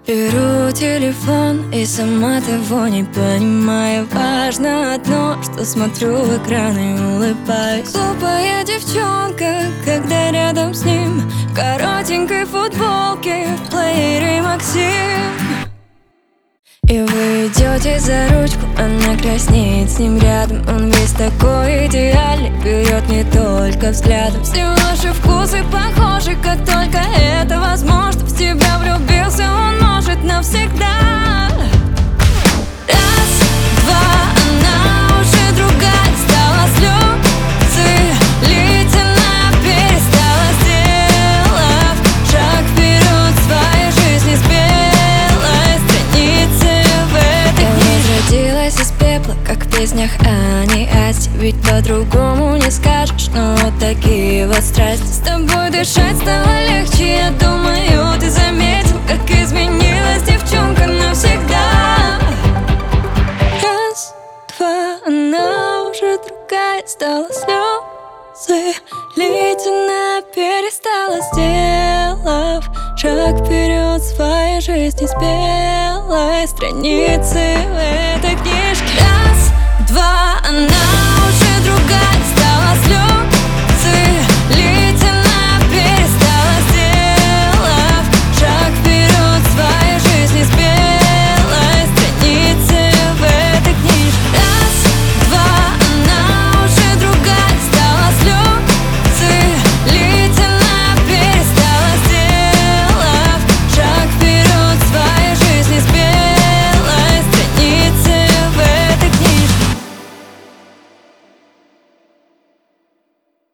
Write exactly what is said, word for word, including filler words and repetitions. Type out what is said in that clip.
Беру телефон и сама того не понимаю. Важно одно, что смотрю в экран и улыбаюсь. Глупая девчонка, когда рядом с ним, в коротенькой футболке, в плеере Максим. И вы идете за ручку, она краснеет с ним рядом. Он весь такой идеальный, берет не только взглядом. Все ваши вкусы похожи, как только это возможно. В тебя влюбился он, может, навсегда. Раз, два, она уже другая стала, слезы лить она перестала, сделав шаг вперед в своей жизни с белой страницы в этой книге. Возродилась из пепла, как в песнях Ани Асти. Ведь по-другому не скажешь, но вот такие вот страсти. С тобой дышать стало легче, я думаю, ты заметил, как изменилась девчонка навсегда. Раз, два, она уже другая стала, слезы лить она перестала, сделав шаг вперед в своей жизни с белой страницы в этой книжке. Раз, два,